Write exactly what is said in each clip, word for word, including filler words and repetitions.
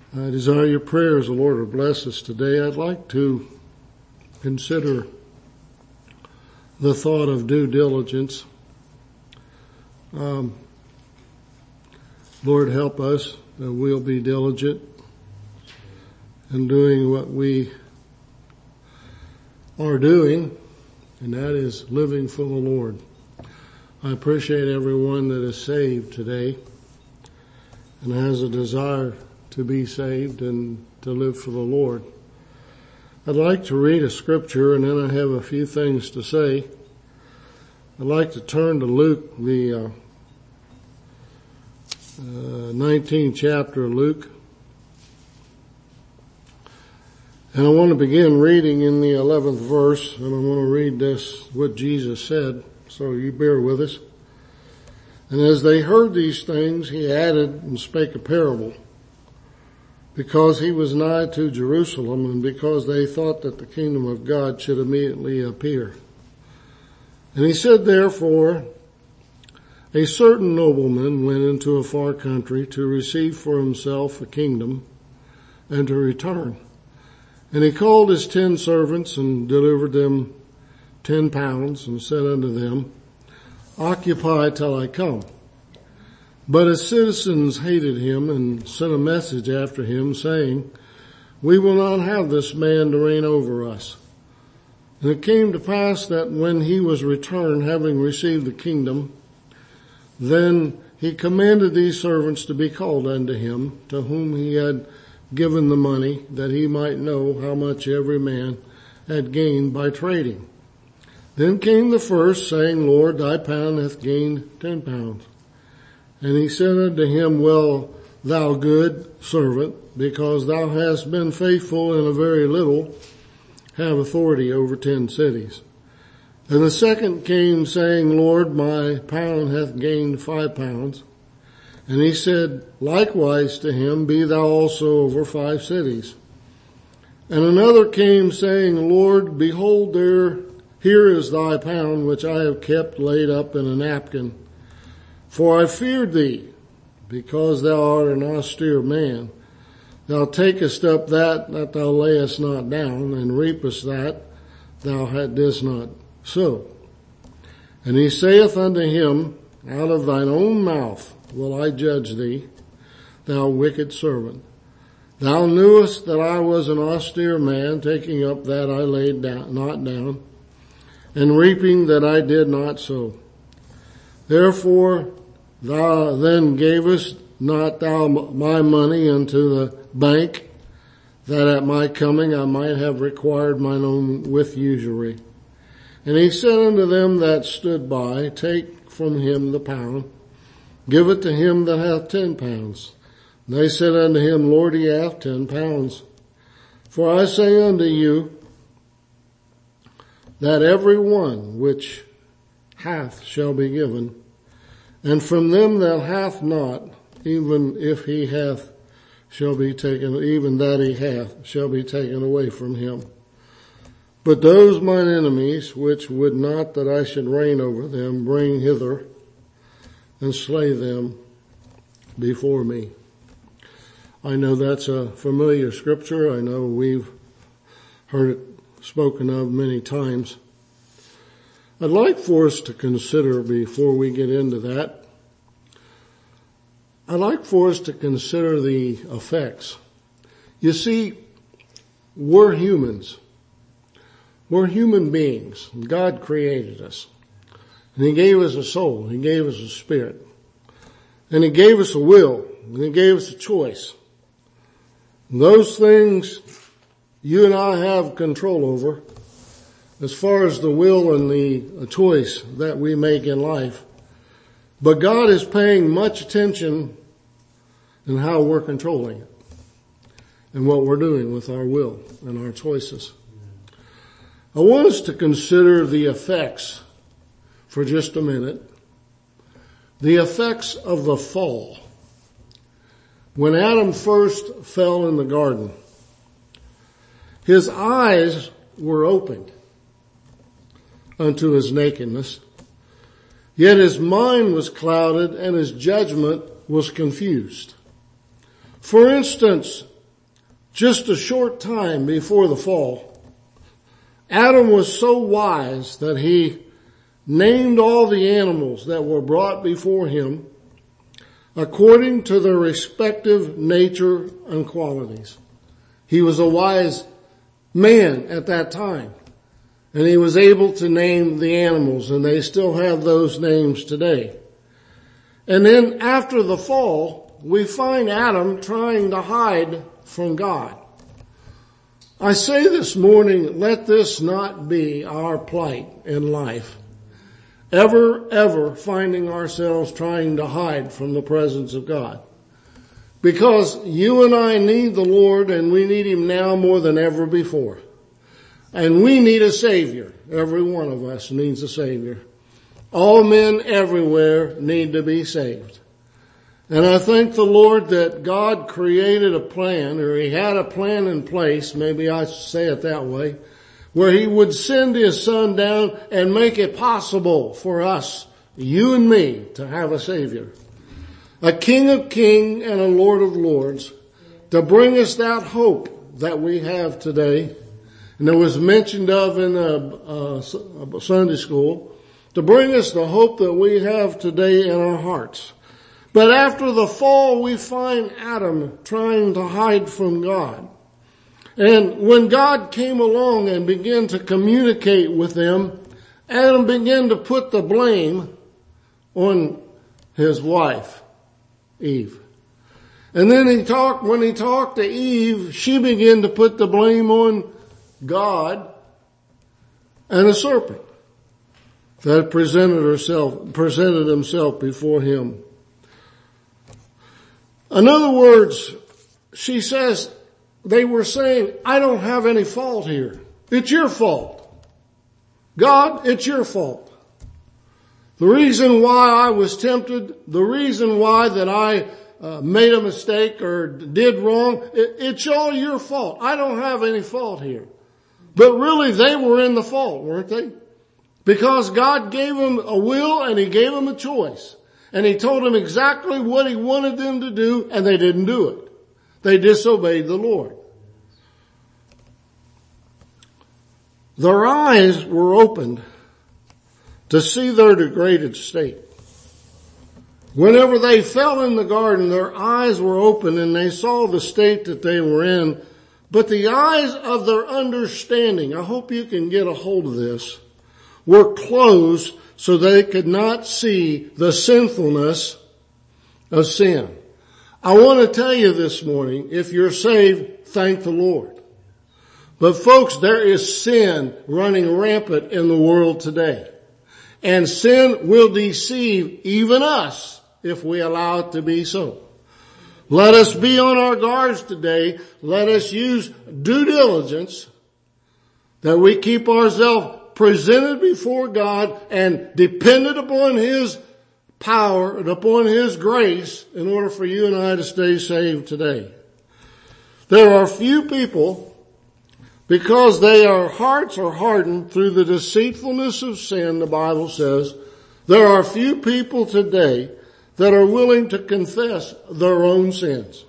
I desire your prayers, the Lord will bless us today. I'd like to consider the thought of due diligence. Um, Lord, help us that we'll be diligent in doing what we are doing, and that is living for the Lord. I appreciate everyone that is saved today and has a desire to be saved and to live for the Lord. I'd like to read a scripture and then I have a few things to say. I'd like to turn to Luke, the uh, uh, nineteenth chapter of Luke. And I want to begin reading in the eleventh verse, and I want to read this, what Jesus said, so you bear with us. And as they heard these things, he added and spake a parable, because he was nigh to Jerusalem, and because they thought that the kingdom of God should immediately appear. And he said, therefore, a certain nobleman went into a far country to receive for himself a kingdom and to return. And he called his ten servants and delivered them ten pounds and said unto them, occupy till I come. But his citizens hated him and sent a message after him saying, we will not have this man to reign over us. And it came to pass that when he was returned, having received the kingdom, then he commanded these servants to be called unto him, to whom he had given the money, that he might know how much every man had gained by trading. Then came the first, saying, Lord, thy pound hath gained ten pounds. And he said unto him, well, thou good servant, because thou hast been faithful in a very little, have authority over ten cities. And the second came, saying, Lord, my pound hath gained five pounds. And he said likewise to him, be thou also over five cities. And another came, saying, Lord, behold, there, here is thy pound, which I have kept laid up in a napkin. For I feared thee, because thou art an austere man. Thou takest up that that thou layest not down, and reapest that thou didst not sow. And he saith unto him, out of thine own mouth will I judge thee, thou wicked servant. Thou knewest that I was an austere man, taking up that I laid down, not down, and reaping that I did not sow. Therefore thou then gavest not thou my money unto the bank, that at my coming I might have required mine own with usury. And he said unto them that stood by, take from him the pound, give it to him that hath ten pounds. And they said unto him, Lord, he hath ten pounds. For I say unto you, that every one which hath shall be given, and from them that hath not, even if he hath, shall be taken, even that he hath, shall be taken away from him. But those mine enemies, which would not that I should reign over them, bring hither, and slay them before me. I know that's a familiar scripture. I know we've heard it spoken of many times. I'd like for us to consider, before we get into that, I'd like for us to consider the effects. You see, we're humans. We're human beings. God created us. And he gave us a soul. He gave us a spirit. And he gave us a will. And he gave us a choice. And those things you and I have control over, as far as the will and the choice that we make in life. But God is paying much attention in how we're controlling it and what we're doing with our will and our choices. I want us to consider the effects for just a minute. The effects of the fall. When Adam first fell in the garden, his eyes were opened unto his nakedness, yet his mind was clouded and his judgment was confused. For instance, just a short time before the fall, Adam was so wise that he named all the animals that were brought before him according to their respective nature and qualities. He was a wise man at that time, and he was able to name the animals, and they still have those names today. And then after the fall, we find Adam trying to hide from God. I say this morning, let this not be our plight in life. Ever, ever finding ourselves trying to hide from the presence of God. Because you and I need the Lord, and we need Him now more than ever before. And we need a Savior. Every one of us needs a Savior. All men everywhere need to be saved. And I thank the Lord that God created a plan, or He had a plan in place, maybe I should say it that way, where He would send His Son down and make it possible for us, you and me, to have a Savior. A King of Kings and a Lord of Lords, to bring us that hope that we have today. And it was mentioned of in a, a Sunday school, to bring us the hope that we have today in our hearts. But after the fall, we find Adam trying to hide from God. And when God came along and began to communicate with them, Adam began to put the blame on his wife, Eve. And then he talked, when he talked to Eve, she began to put the blame on God and a serpent that presented herself, presented himself before him. In other words, she says, they were saying, I don't have any fault here. It's your fault. God, it's your fault. The reason why I was tempted, the reason why that I uh, made a mistake or did wrong, it, it's all your fault. I don't have any fault here. But really they were in the fault, weren't they? Because God gave them a will and He gave them a choice. And He told them exactly what He wanted them to do, and they didn't do it. They disobeyed the Lord. Their eyes were opened to see their degraded state. Whenever they fell in the garden, their eyes were open and they saw the state that they were in. But the eyes of their understanding, I hope you can get a hold of this, were closed so they could not see the sinfulness of sin. I want to tell you this morning, if you're saved, thank the Lord. But folks, there is sin running rampant in the world today. And sin will deceive even us if we allow it to be so. Let us be on our guards today. Let us use due diligence that we keep ourselves presented before God and dependent upon His power and upon His grace in order for you and I to stay saved today. There are few people, because their hearts are hardened through the deceitfulness of sin, the Bible says, there are few people today that are willing to confess their own sins.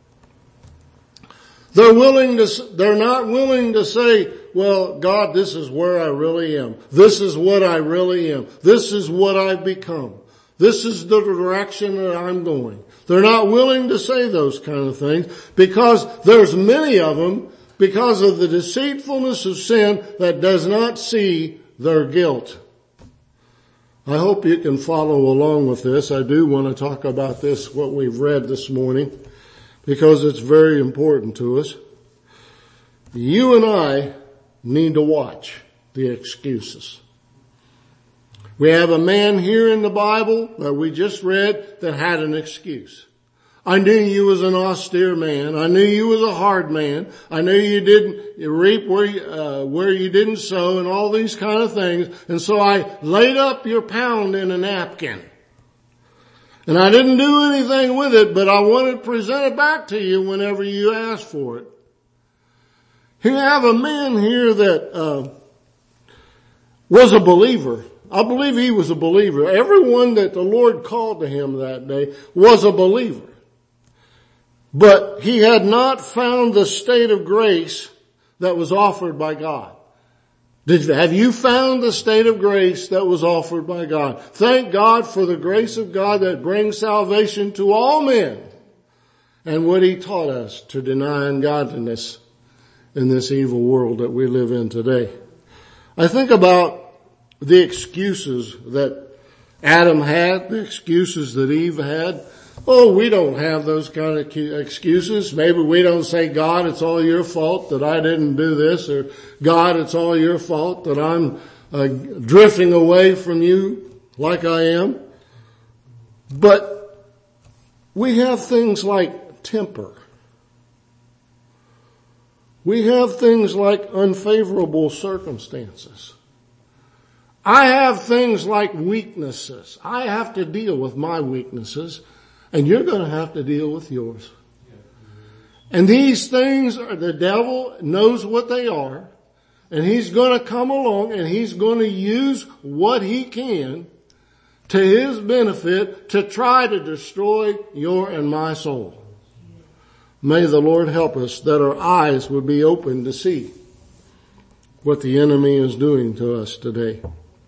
They're willing to, they're not willing to say, well, God, this is where I really am. This is what I really am. This is what I've become. This is the direction that I'm going. They're not willing to say those kind of things because there's many of them, because of the deceitfulness of sin, that does not see their guilt. I hope you can follow along with this. I do want to talk about this, what we've read this morning, because it's very important to us. You and I need to watch the excuses. We have a man here in the Bible that we just read that had an excuse. I knew you was an austere man. I knew you was a hard man. I knew you didn't reap where you, uh, where you didn't sow and all these kind of things. And so I laid up your pound in a napkin. And I didn't do anything with it, but I wanted to present it back to you whenever you asked for it. Here you have a man here that uh was a believer. I believe he was a believer. Everyone that the Lord called to him that day was a believer. But he had not found the state of grace that was offered by God. Did, have you found the state of grace that was offered by God? Thank God for the grace of God that brings salvation to all men, and what he taught us to deny ungodliness in this evil world that we live in today. I think about the excuses that Adam had, the excuses that Eve had. Oh, we don't have those kind of excuses. Maybe we don't say, God, it's all your fault that I didn't do this, or God, it's all your fault that I'm uh, drifting away from you like I am. But we have things like temper. We have things like unfavorable circumstances. I have things like weaknesses. I have to deal with my weaknesses, and you're going to have to deal with yours. And these things, are, the devil knows what they are, and he's going to come along and he's going to use what he can to his benefit to try to destroy your and my soul. May the Lord help us that our eyes would be open to see what the enemy is doing to us today.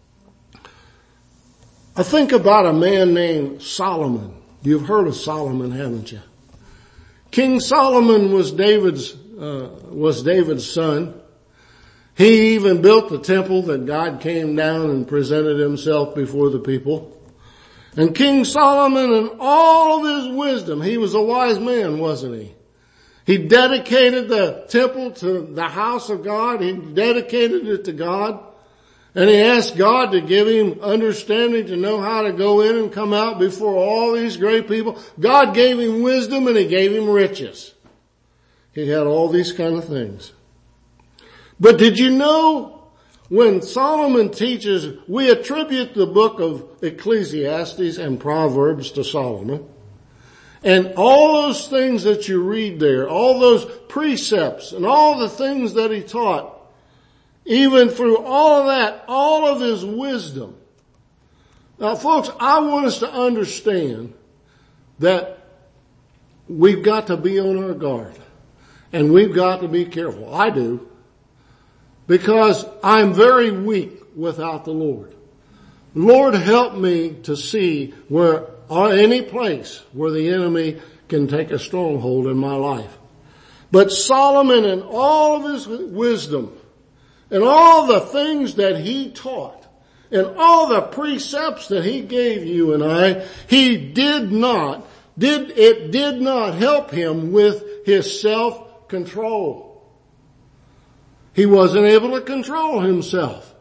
I think about a man named Solomon. You've heard of Solomon, haven't you? King Solomon was David's, uh, was David's son. He even built the temple that God came down and presented himself before the people. And King Solomon, in all of his wisdom, he was a wise man, wasn't he? He dedicated the temple to the house of God. He dedicated it to God. And he asked God to give him understanding to know how to go in and come out before all these great people. God gave him wisdom and he gave him riches. He had all these kind of things. But did you know when Solomon teaches, we attribute the book of Ecclesiastes and Proverbs to Solomon. And all those things that you read there, all those precepts and all the things that he taught, even through all of that, all of his wisdom. Now folks, I want us to understand that we've got to be on our guard. And we've got to be careful. I do. Because I'm very weak without the Lord. Lord, help me to see where, or any place where the enemy can take a stronghold in my life. But Solomon, in all of his wisdom, and all the things that he taught, and all the precepts that he gave you and I, he did not, did, it did not help him with his self-control. He wasn't able to control himself.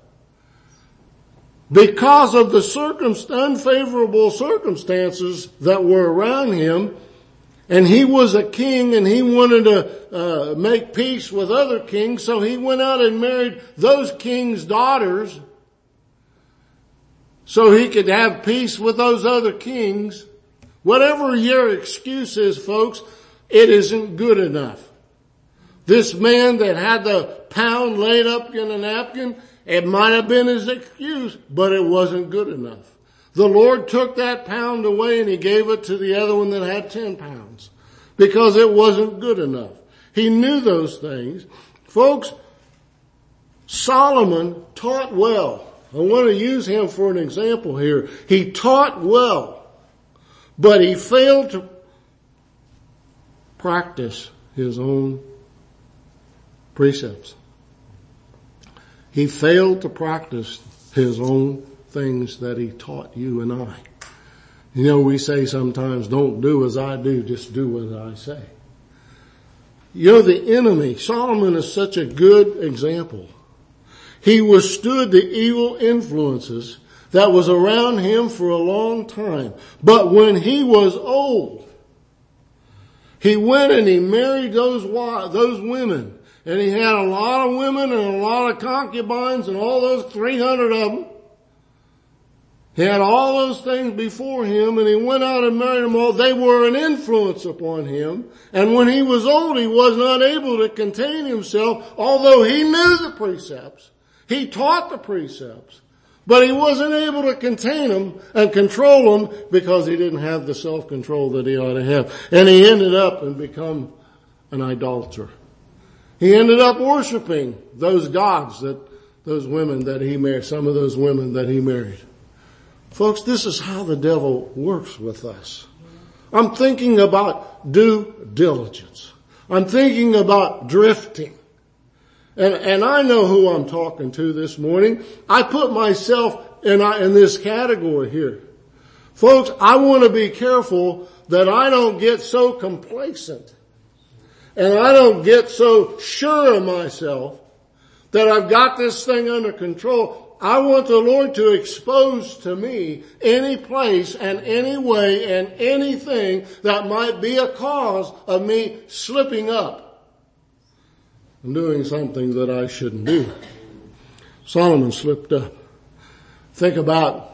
Because of the circumst- unfavorable circumstances that were around him, and he was a king and he wanted to uh, make peace with other kings, so he went out and married those kings' daughters so he could have peace with those other kings. Whatever your excuse is, folks, it isn't good enough. This man that had the pound laid up in a napkin, it might have been his excuse, but it wasn't good enough. The Lord took that pound away and he gave it to the other one that had ten pounds because it wasn't good enough. He knew those things. Folks, Solomon taught well. I want to use him for an example here. He taught well, but he failed to practice his own precepts. He failed to practice his own things that he taught you and I. You know, we say sometimes, don't do as I do, just do as I say. You know, the enemy, Solomon is such a good example. He withstood the evil influences that was around him for a long time. But when he was old, he went and he married those those women. And he had a lot of women and a lot of concubines and all those three hundred of them. He had all those things before him and he went out and married them all. They were an influence upon him. And when he was old, he was not able to contain himself, although he knew the precepts. He taught the precepts. But he wasn't able to contain them and control them because he didn't have the self-control that he ought to have. And he ended up and become an idolater. He ended up worshiping those gods that, those women that he married, some of those women that he married. Folks, this is how the devil works with us. I'm thinking about due diligence. I'm thinking about drifting. And, and I know who I'm talking to this morning. I put myself in, in this category here. Folks, I want to be careful that I don't get so complacent and I don't get so sure of myself that I've got this thing under control. I want the Lord to expose to me any place and any way and anything that might be a cause of me slipping up and doing something that I shouldn't do. Solomon slipped up. Think about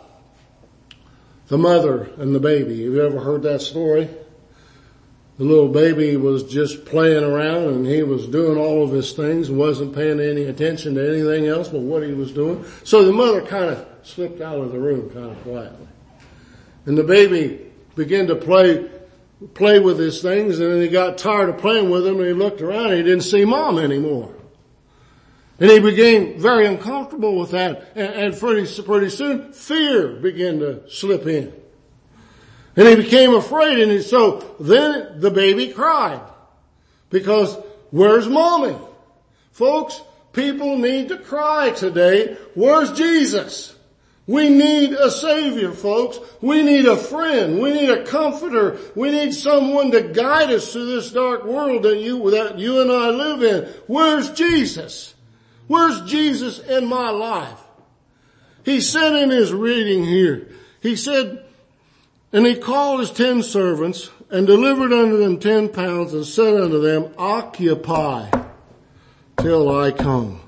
the mother and the baby. Have you ever heard that story? The little baby was just playing around and he was doing all of his things and wasn't paying any attention to anything else but what he was doing. So the mother kind of slipped out of the room kind of quietly. And the baby began to play play with his things, and then he got tired of playing with them and he looked around and he didn't see mom anymore. And he became very uncomfortable with that, and, and pretty, pretty soon fear began to slip in. And he became afraid, and he, so then the baby cried because where's mommy? Folks, people need to cry today. Where's Jesus? We need a savior, folks. We need a friend. We need a comforter. We need someone to guide us through this dark world that you, that you and I live in. Where's Jesus? Where's Jesus in my life? He said in his reading here, he said, and he called his ten servants and delivered unto them ten pounds and said unto them, occupy till I come.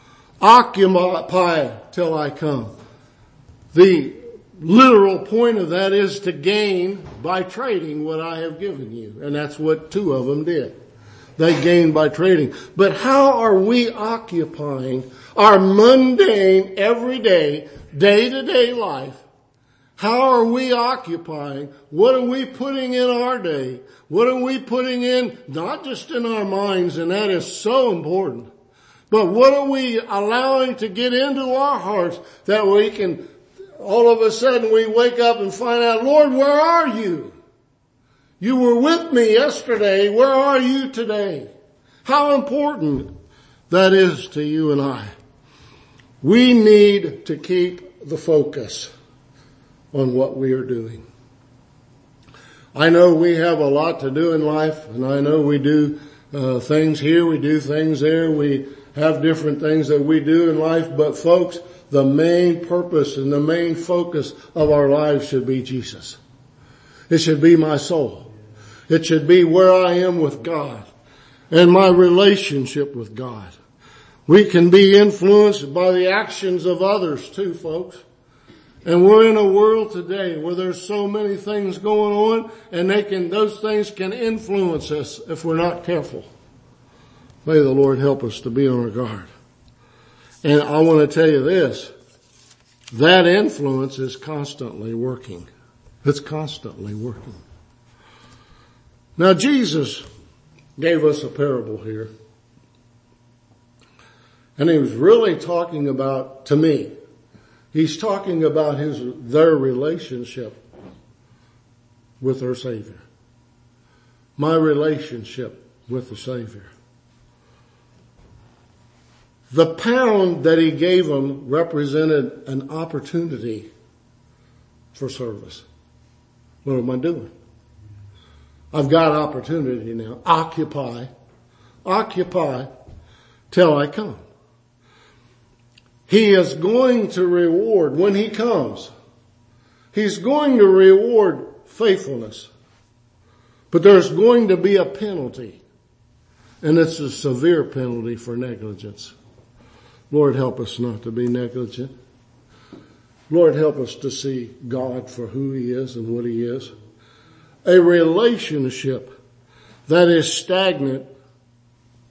Occupy till I come. The literal point of that is to gain by trading what I have given you. And that's what two of them did. They gained by trading. But how are we occupying our mundane, everyday, day-to-day life? How are we occupying? What are we putting in our day? What are we putting in, not just in our minds, and that is so important, but what are we allowing to get into our hearts that we can all of a sudden we wake up and find out, Lord, where are you? You were with me yesterday. Where are you today? How important that is to you and I. We need to keep the focus on what we are doing. I know we have a lot to do in life, and I know we do uh, things here, we do things there, we have different things that we do in life, but folks, the main purpose and the main focus of our lives should be Jesus. It should be my soul. It should be where I am with God and my relationship with God. We can be influenced by the actions of others too, folks. And we're in a world today where there's so many things going on, and they can, those things can influence us if we're not careful. May the Lord help us to be on our guard. And I want to tell you this, that influence is constantly working. It's constantly working. Now Jesus gave us a parable here. And he was really talking about, to me, he's talking about his, their relationship with their Savior. My relationship with the Savior. The pound that he gave them represented an opportunity for service. What am I doing? I've got opportunity now. Occupy. Occupy till I come. He is going to reward when he comes. He's going to reward faithfulness. But there's going to be a penalty. And it's a severe penalty for negligence. Lord, help us not to be negligent. Lord, help us to see God for who he is and what he is. A relationship that is stagnant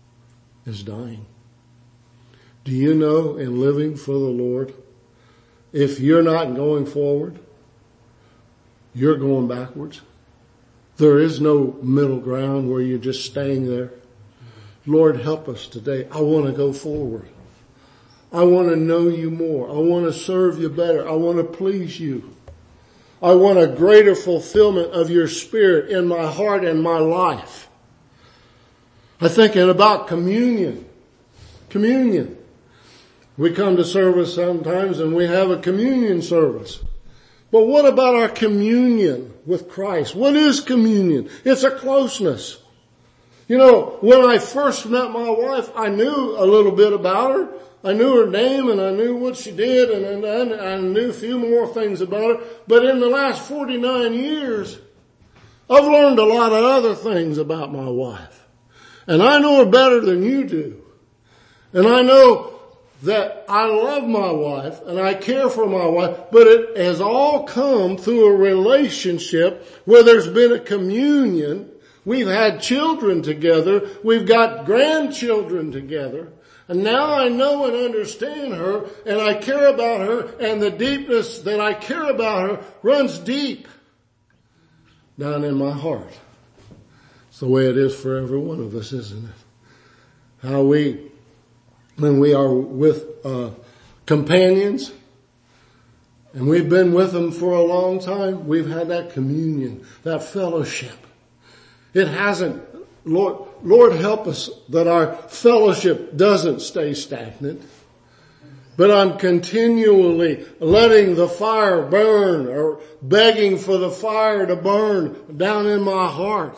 is dying. Do you know in living for the Lord, if you're not going forward, you're going backwards. There is no middle ground where you're just staying there. Lord, help us today. I want to go forward. I want to know you more. I want to serve you better. I want to please you. I want a greater fulfillment of your Spirit in my heart and my life. I'm thinking about communion. Communion. We come to service sometimes and we have a communion service. But what about our communion with Christ? What is communion? It's a closeness. You know, when I first met my wife, I knew a little bit about her. I knew her name and I knew what she did and I knew a few more things about her. But in the last forty-nine years, I've learned a lot of other things about my wife. And I know her better than you do. And I know that I love my wife and I care for my wife, but it has all come through a relationship where there's been a communion. We've had children together. We've got grandchildren together. And now I know and understand her and I care about her, and the deepness that I care about her runs deep down in my heart. It's the way it is for every one of us, isn't it? How we, when we are with uh companions and we've been with them for a long time, we've had that communion, that fellowship. It hasn't, Lord, Lord help us that our fellowship doesn't stay stagnant, but I'm continually letting the fire burn or begging for the fire to burn down in my heart.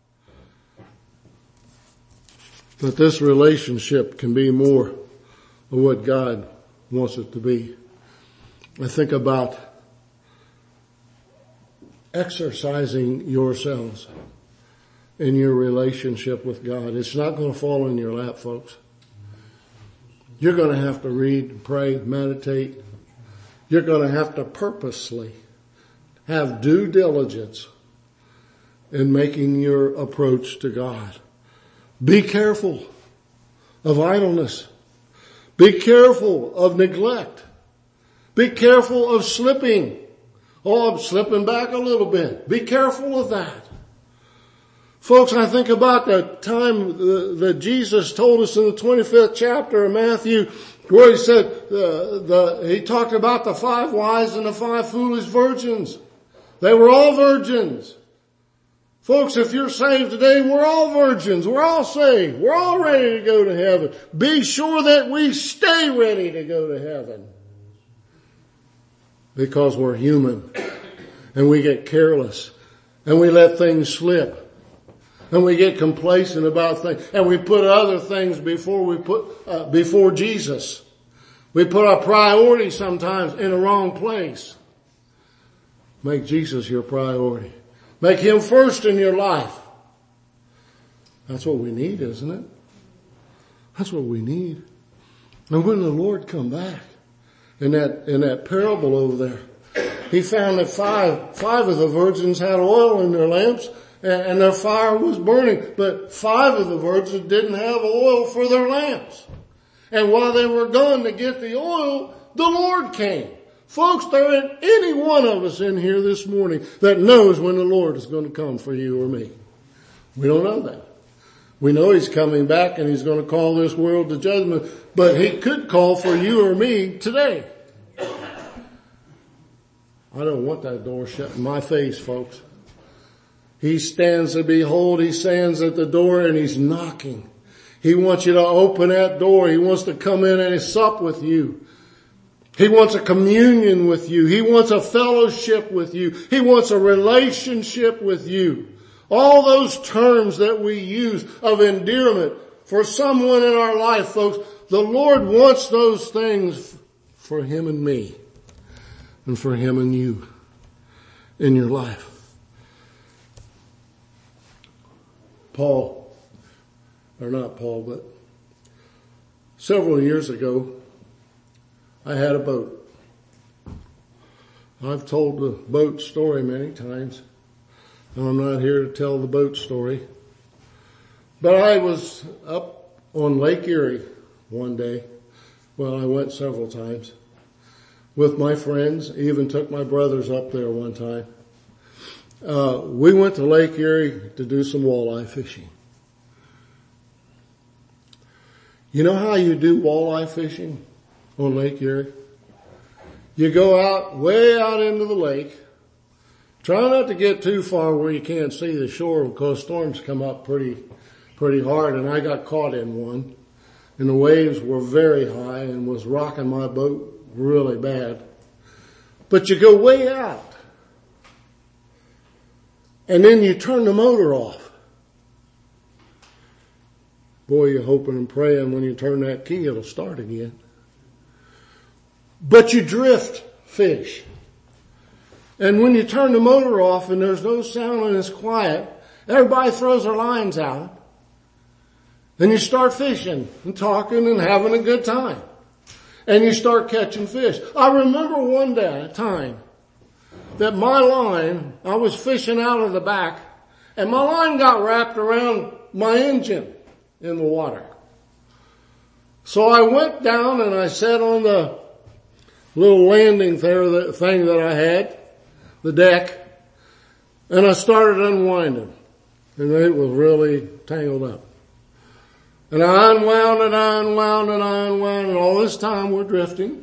That this relationship can be more of what God wants it to be. I think about exercising yourselves in your relationship with God. It's not going to fall in your lap, folks. You're going to have to read, pray, meditate. You're going to have to purposely have due diligence in making your approach to God. Be careful of idleness. Be careful of neglect. Be careful of slipping. Oh, I'm slipping back a little bit. Be careful of that. Folks, I think about the time that Jesus told us in the twenty-fifth chapter of Matthew, where he said, uh, the, he talked about the five wise and the five foolish virgins. They were all virgins. Folks, if you're saved today, we're all virgins. We're all saved. We're all ready to go to heaven. Be sure that we stay ready to go to heaven. Because we're human. And we get careless. And we let things slip. And we get complacent about things. And we put other things before we put, uh, before Jesus. We put our priorities sometimes in the wrong place. Make Jesus your priority. Make him first in your life. That's what we need, isn't it? That's what we need. And when the Lord come back, in that, in that parable over there, he found that five, five of the virgins had oil in their lamps and, and their fire was burning, but five of the virgins didn't have oil for their lamps. And while they were going to get the oil, the Lord came. Folks, there ain't any one of us in here this morning that knows when the Lord is going to come for you or me. We don't know that. We know he's coming back and he's going to call this world to judgment, but he could call for you or me today. I don't want that door shut in my face, folks. He stands to behold, he stands at the door and he's knocking. He wants you to open that door. He wants to come in and sup with you. He wants a communion with you. He wants a fellowship with you. He wants a relationship with you. All those terms that we use of endearment for someone in our life, folks, the Lord wants those things for him and me and for him and you in your life. Paul, or not Paul, but several years ago, I had a boat. I've told the boat story many times. And I'm not here to tell the boat story. But I was up on Lake Erie one day. Well, I went several times. with my friends. Even took my brothers up there one time. Uh, we went to Lake Erie to do some walleye fishing. You know how you do walleye fishing on Lake Erie? You go out, way out into the lake. Try not to get too far where you can't see the shore because storms come up pretty, pretty hard, and I got caught in one. And the waves were very high and was rocking my boat really bad. But you go way out. And then you turn the motor off. Boy, you're hoping and praying when you turn that key it'll start again. But you drift fish. And when you turn the motor off and there's no sound and it's quiet, everybody throws their lines out. And you start fishing and talking and having a good time. And you start catching fish. I remember one day, time, that my line, I was fishing out of the back, and my line got wrapped around my engine in the water. So I went down and I sat on the little landing there, the thing that I had, the deck, and I started unwinding. And it was really tangled up. And I unwound and I unwound and I unwound, and all this time we're drifting.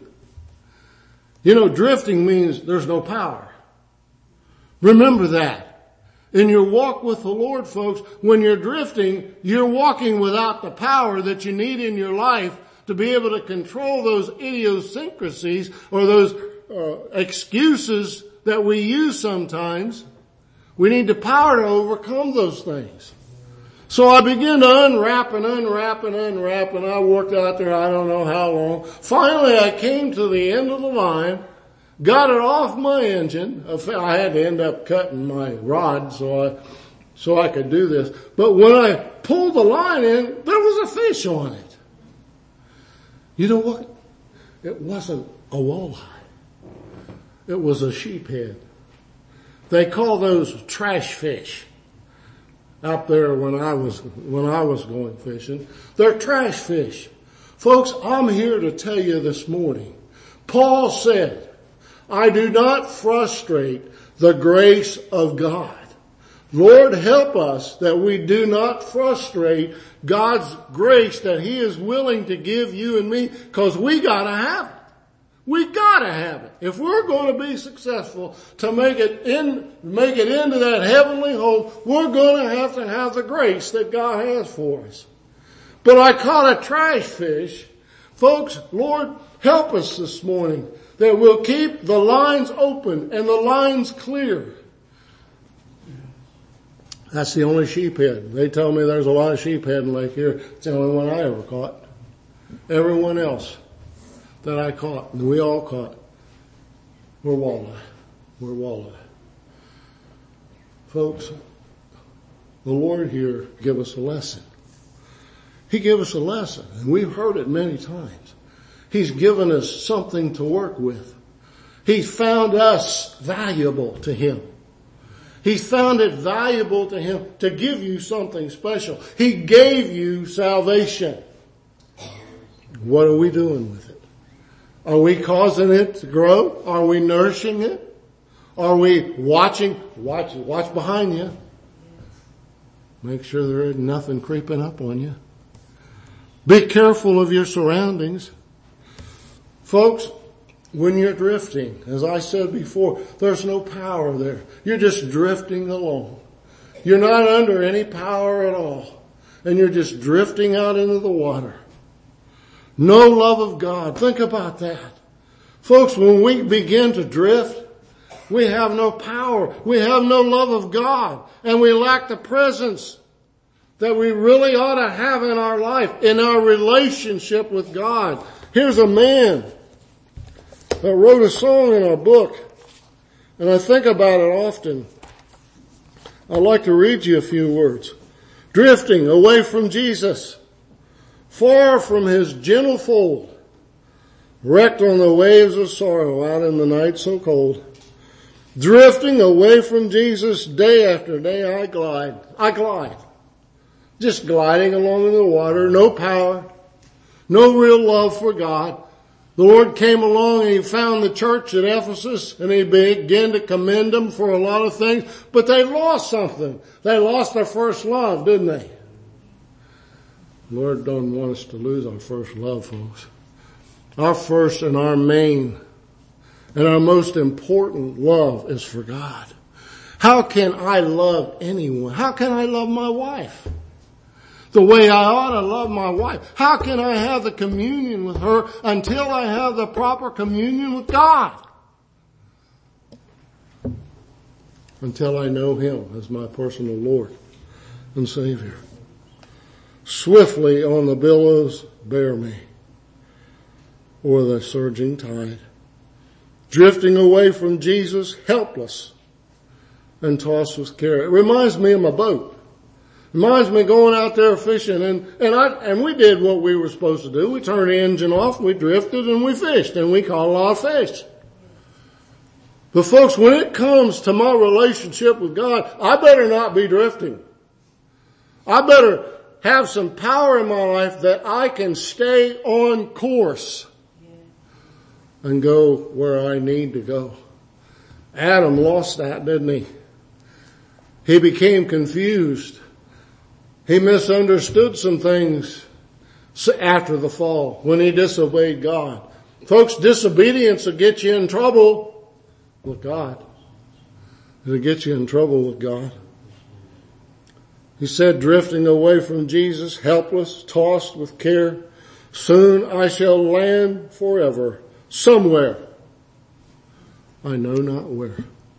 You know, drifting means there's no power. Remember that. In your walk with the Lord, folks, when you're drifting, you're walking without the power that you need in your life to be able to control those idiosyncrasies or those uh, excuses that we use sometimes. We need the power to overcome those things. So I began to unwrap and unwrap and unwrap, and I worked out there I don't know how long. Finally I came to the end of the line, got it off my engine. I had to end up cutting my rod so I, so I could do this. But when I pulled the line in, there was a fish on it. You know what? It wasn't a walleye. It was a sheephead. They call those trash fish. Out there when I was, when I was going fishing. They're trash fish. Folks, I'm here to tell you this morning. Paul said, I do not frustrate the grace of God. Lord, help us that we do not frustrate God's grace that He is willing to give you and me, because we gotta have it. We gotta have it. If we're going to be successful to make it in, make it into that heavenly home, we're going to have to have the grace that God has for us. But I caught a trash fish. Folks, Lord, help us this morning that we'll keep the lines open and the lines clear. That's the only sheephead. They tell me there's a lot of sheephead in Lake Erie. It's the only one I ever caught. Everyone else that I caught, and we all caught, were walleye. We're walleye. Folks, the Lord here give us a lesson. He gave us a lesson, and we've heard it many times. He's given us something to work with. He found us valuable to Him. He found it valuable to Him to give you something special. He gave you salvation. What are we doing with it? Are we causing it to grow? Are we nourishing it? Are we watching? Watch, watch behind you. Make sure there isn't nothing creeping up on you. Be careful of your surroundings. Folks, when you're drifting, as I said before, there's no power there. You're just drifting along. You're not under any power at all. And you're just drifting out into the water. No love of God. Think about that. Folks, when we begin to drift, we have no power. We have no love of God. And we lack the presence that we really ought to have in our life, in our relationship with God. Here's a man that wrote a song in a book, and I think about it often. I'd like to read you a few words. Drifting away from Jesus, far from His gentle fold, wrecked on the waves of sorrow out in the night so cold. Drifting away from Jesus day after day I glide. I glide. Just gliding along in the water, no power, no real love for God. The Lord came along and He found the church at Ephesus and He began to commend them for a lot of things, but they lost something. They lost their first love, didn't they? The Lord doesn't want us to lose our first love, folks. Our first and our main and our most important love is for God. How can I love anyone? How can I love my wife the way I ought to love my wife? How can I have the communion with her until I have the proper communion with God? Until I know Him as my personal Lord and Savior. Swiftly on the billows bear me, or the surging tide, drifting away from Jesus, helpless and tossed with care. It reminds me of my boat. Reminds me of going out there fishing, and, and I, and we did what we were supposed to do. We turned the engine off, we drifted, and we fished, and we caught a lot of fish. But folks, when it comes to my relationship with God, I better not be drifting. I better have some power in my life that I can stay on course and go where I need to go. Adam lost that, didn't he? He became confused. He misunderstood some things after the fall when he disobeyed God. Folks, disobedience will get you in trouble with God. It'll get you in trouble with God. He said, drifting away from Jesus, helpless, tossed with care, soon I shall land forever, somewhere, I know not where.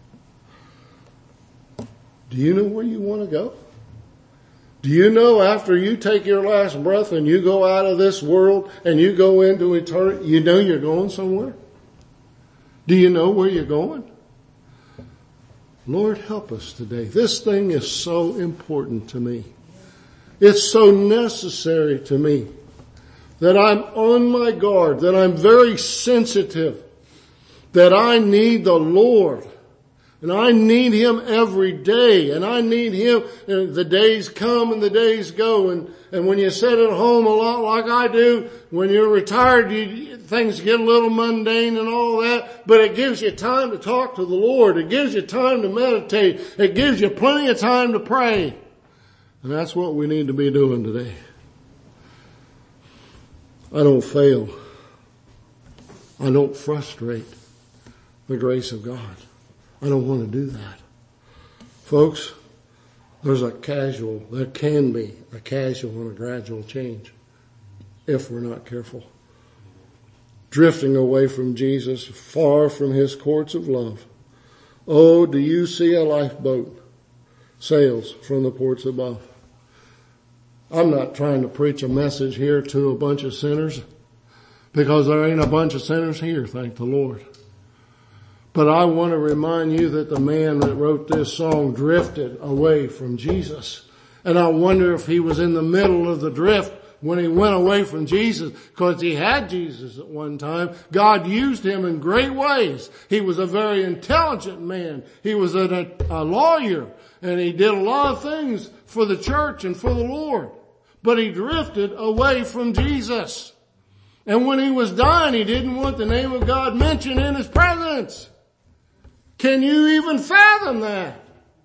Do you know where you want to go? Do you know after you take your last breath and you go out of this world and you go into eternity, you know you're going somewhere? Do you know where you're going? Lord, help us today. This thing is so important to me. It's so necessary to me that I'm on my guard, that I'm very sensitive, that I need the Lord. And I need Him every day, and I need Him, and the days come and the days go, and, and when you sit at home a lot like I do, when you're retired, you, things get a little mundane and all that, but it gives you time to talk to the Lord. It gives you time to meditate. It gives you plenty of time to pray. And that's what we need to be doing today. I don't fail. I don't frustrate the grace of God. I don't want to do that. Folks, there's a casual, there can be a casual and a gradual change if we're not careful. Drifting away from Jesus, far from His courts of love. Oh, do you see a lifeboat sails from the ports above? I'm not trying to preach a message here to a bunch of sinners, because there ain't a bunch of sinners here, thank the Lord. But I want to remind you that the man that wrote this song drifted away from Jesus. And I wonder if he was in the middle of the drift when he went away from Jesus, because he had Jesus at one time. God used him in great ways. He was a very intelligent man. He was a, a lawyer, and he did a lot of things for the church and for the Lord. But he drifted away from Jesus. And when he was dying, he didn't want the name of God mentioned in his presence. Can you even fathom that?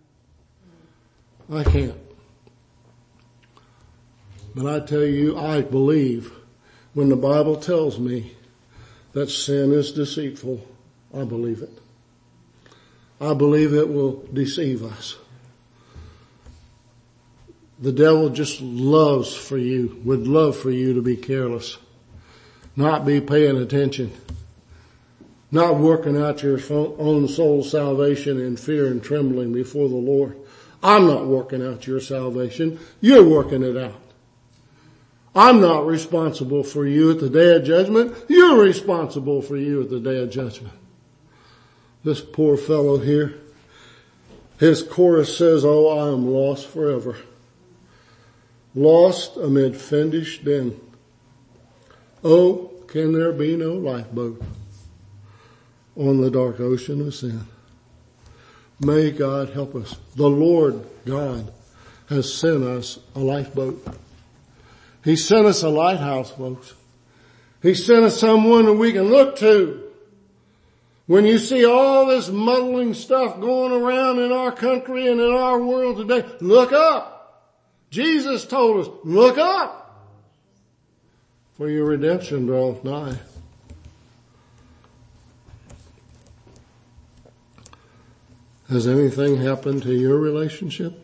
I can't. But I tell you, I believe when the Bible tells me that sin is deceitful, I believe it. I believe it will deceive us. The devil just loves for you, would love for you to be careless, not be paying attention, not working out your own soul's salvation in fear and trembling before the Lord. I'm not working out your salvation. You're working it out. I'm not responsible for you at the day of judgment. You're responsible for you at the day of judgment. This poor fellow here, his chorus says, oh, I am lost forever. Lost amid fiendish den. Oh, can there be no lifeboat on the dark ocean of sin? May God help us. The Lord God has sent us a lifeboat. He sent us a lighthouse, folks. He sent us someone that we can look to. When you see all this muddling stuff going around in our country and in our world today, look up. Jesus told us, look up, for your redemption draweth nigh. Has anything happened to your relationship?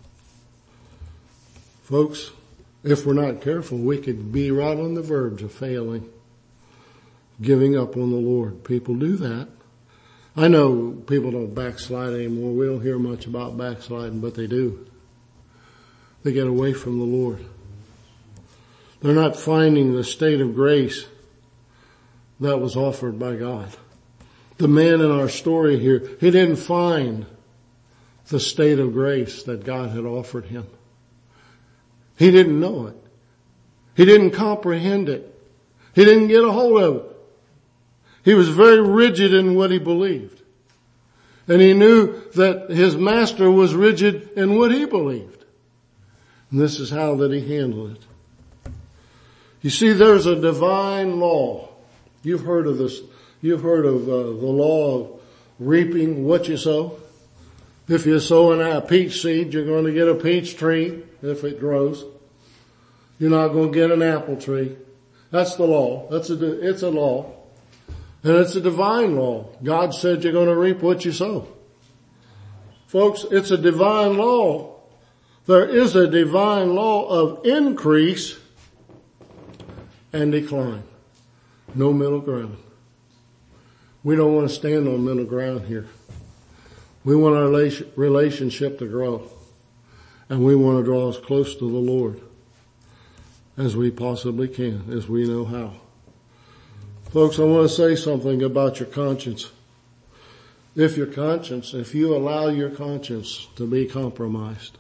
Folks, if we're not careful, we could be right on the verge of failing, giving up on the Lord. People do that. I know people don't backslide anymore. We don't hear much about backsliding, but they do. They get away from the Lord. They're not finding the state of grace that was offered by God. The man in our story here, he didn't find the state of grace that God had offered him. He didn't know it. He didn't comprehend it. He didn't get a hold of it. He was very rigid in what he believed. And he knew that his master was rigid in what he believed. And this is how that he handled it. You see, there's a divine law. You've heard of this. You've heard of uh, the law of reaping what you sow. If you sow a peach seed, you're going to get a peach tree if it grows. You're not going to get an apple tree. That's the law. That's a, it's a law. And it's a divine law. God said you're going to reap what you sow. Folks, it's a divine law. There is a divine law of increase and decline. No middle ground. We don't want to stand on middle ground here. We want our relationship to grow. And we want to draw as close to the Lord as we possibly can, as we know how. Folks, I want to say something about your conscience. If your conscience, if you allow your conscience to be compromised,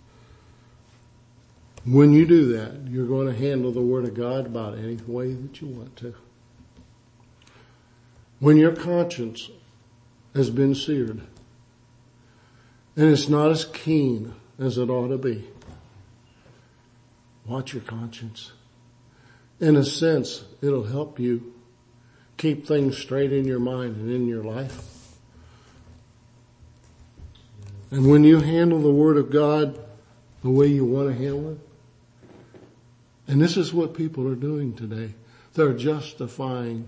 when you do that, you're going to handle the Word of God about any way that you want to. When your conscience has been seared, and it's not as keen as it ought to be, watch your conscience. In a sense, it'll help you keep things straight in your mind and in your life. And when you handle the Word of God the way you want to handle it, and this is what people are doing today, they're justifying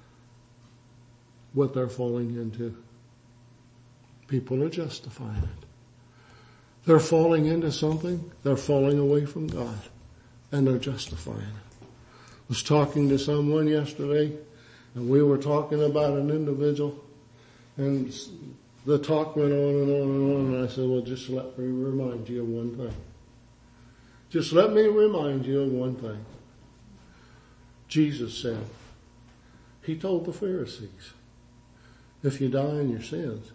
what they're falling into. People are justifying it. They're falling into something, they're falling away from God, and they're justifying it. I was talking to someone yesterday, and we were talking about an individual, and the talk went on and on and on, and I said, well, just let me remind you of one thing. Just let me remind you of one thing. Jesus said, He told the Pharisees, if you die in your sins.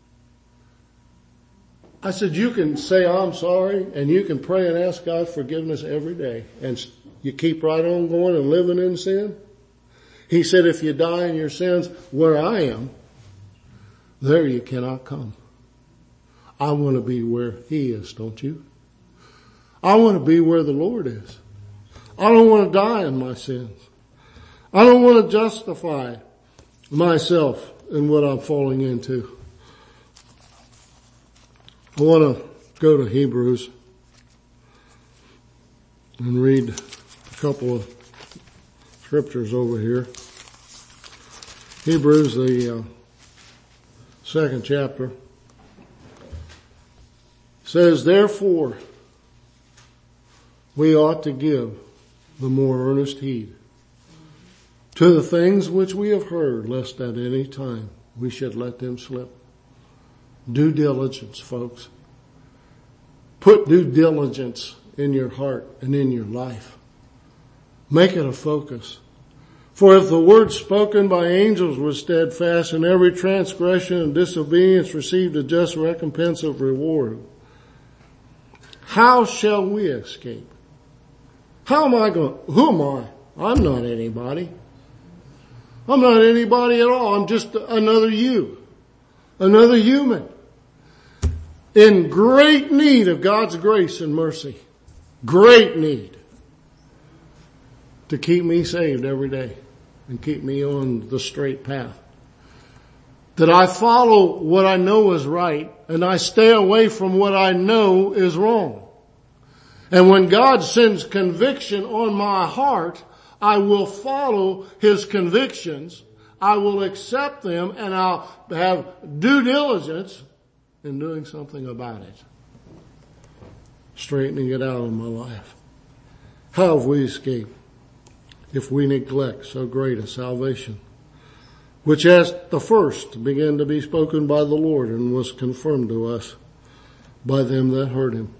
I said, you can say, I'm sorry, and you can pray and ask God forgiveness every day, and you keep right on going and living in sin. He said, if you die in your sins where I am, there you cannot come. I want to be where He is, don't you? I want to be where the Lord is. I don't want to die in my sins. I don't want to justify myself in what I'm falling into. I want to go to Hebrews and read a couple of scriptures over here. Hebrews, the uh, second chapter, says, therefore, we ought to give the more earnest heed to the things which we have heard, lest at any time we should let them slip. Due diligence, folks. Put due diligence in your heart and in your life. Make it a focus. For if the word spoken by angels was steadfast, and every transgression and disobedience received a just recompense of reward, how shall we escape? How am I going? Who am I? I'm not anybody. I'm not anybody at all. I'm just another you. Another human. In great need of God's grace and mercy. Great need. to keep me saved every day and keep me on the straight path. That I follow what I know is right and I stay away from what I know is wrong. And when God sends conviction on my heart, I will follow His convictions. I will accept them and I'll have due diligence in doing something about it. Straightening it out in my life. How have we escaped if we neglect so great a salvation, which at the first began to be spoken by the Lord and was confirmed to us by them that heard Him?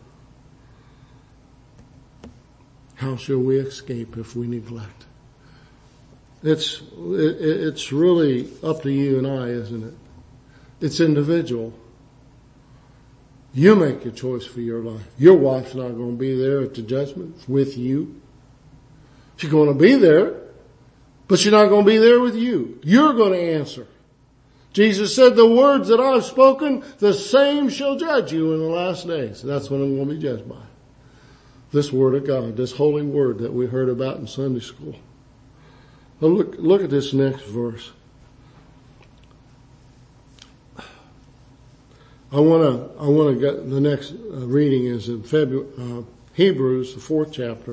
How shall we escape if we neglect? It's, it, it's really up to you and I, isn't it? It's individual. You make a choice for your life. Your wife's not going to be there at the judgment with you. She's going to be there, but she's not going to be there with you. You're going to answer. Jesus said, the words that I've spoken, the same shall judge you in the last days. That's what I'm going to be judged by. This word of God, this holy word that we heard about in Sunday school. Now look, look at this next verse. I want to, I want to get, the next uh, reading is in February, uh, Hebrews, the fourth chapter.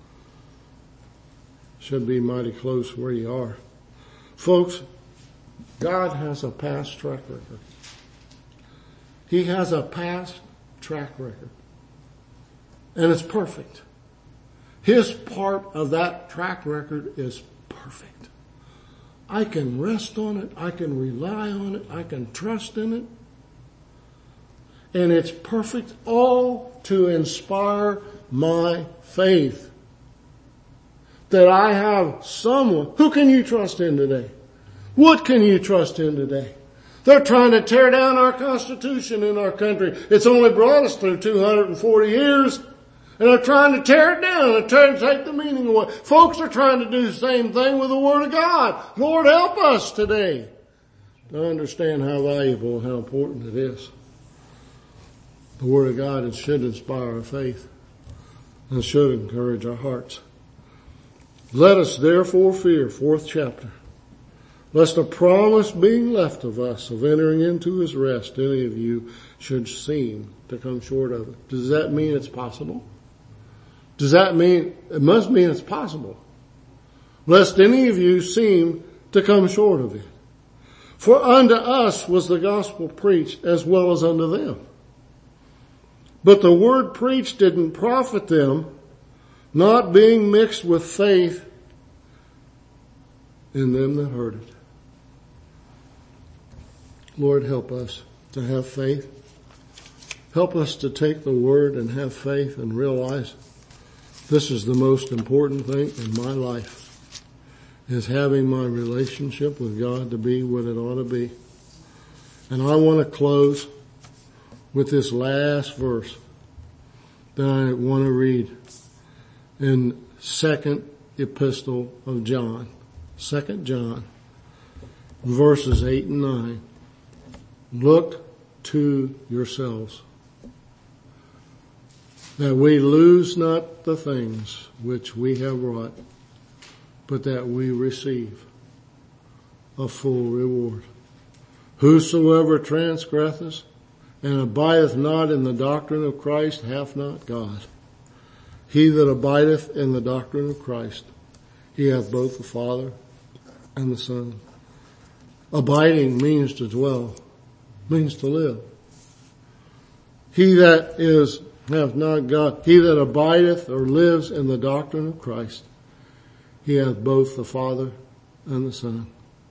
Should be mighty close where you are. Folks, God has a past track record. He has a past track record. And it's perfect. His part of that track record is perfect. I can rest on it. I can rely on it. I can trust in it. And it's perfect, all to inspire my faith. That I have someone. Who can you trust in today? What can you trust in today? They're trying to tear down our Constitution in our country. It's only brought us through two hundred forty years. And they're trying to tear it down and trying to take the meaning away. Folks are trying to do the same thing with the Word of God. Lord, help us today to understand how valuable and how important it is. The Word of God, it should inspire our faith and should encourage our hearts. Let us therefore fear, fourth chapter, lest a promise being left of us of entering into His rest, any of you should seem to come short of it. Does that mean it's possible? Does that mean, it must mean it's possible. Lest any of you seem to come short of it. For unto us was the gospel preached as well as unto them. But the word preached didn't profit them, not being mixed with faith in them that heard it. Lord, help us to have faith. Help us to take the word and have faith and realize this is the most important thing in my life, is having my relationship with God to be what it ought to be. And I want to close with this last verse that I want to read in second epistle of John, second John, verses eight and nine. Look to yourselves, that we lose not the things which we have wrought, but that we receive a full reward. Whosoever transgresseth and abideth not in the doctrine of Christ hath not God. He that abideth in the doctrine of Christ, he hath both the Father and the Son. Abiding means to dwell, means to live. He that is hath not God, he that abideth or lives in the doctrine of Christ, he hath both the Father and the Son.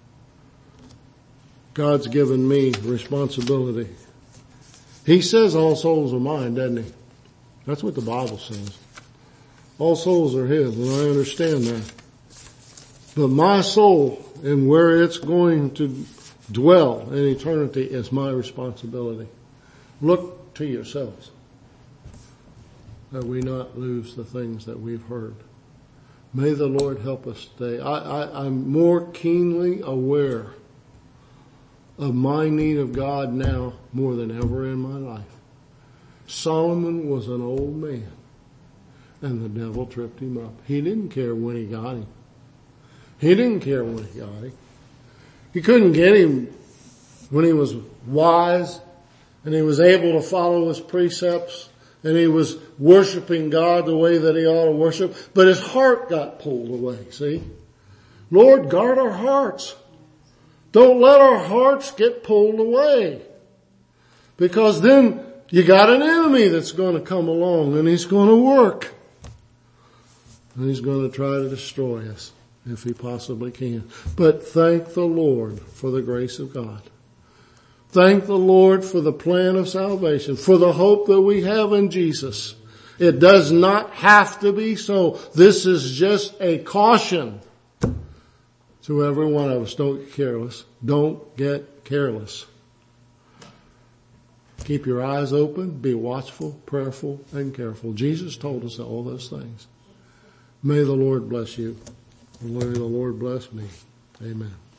God's given me responsibility. He says all souls are mine, doesn't he? That's what the Bible says. All souls are His, and I understand that. But my soul and where it's going to dwell in eternity is my responsibility. Look to yourselves, that we not lose the things that we've heard. May the Lord help us today. I, I, I'm more keenly aware of my need of God now more than ever in my life. Solomon was an old man, And the devil tripped him up. He didn't care when he got him. He didn't care when he got him. He couldn't get him when he was wise and he was able to follow his precepts and he was worshiping God the way that he ought to worship. But his heart got pulled away, see? Lord, guard our hearts. Don't let our hearts get pulled away. Because then you got an enemy that's going to come along and he's going to work. And he's going to try to destroy us if he possibly can. But thank the Lord for the grace of God. Thank the Lord for the plan of salvation, for the hope that we have in Jesus. It does not have to be so. This is just a caution to every one of us. Don't get careless. Don't get careless. Keep your eyes open, be watchful, prayerful, and careful. Jesus told us all those things. May the Lord bless you. May the Lord bless me. Amen.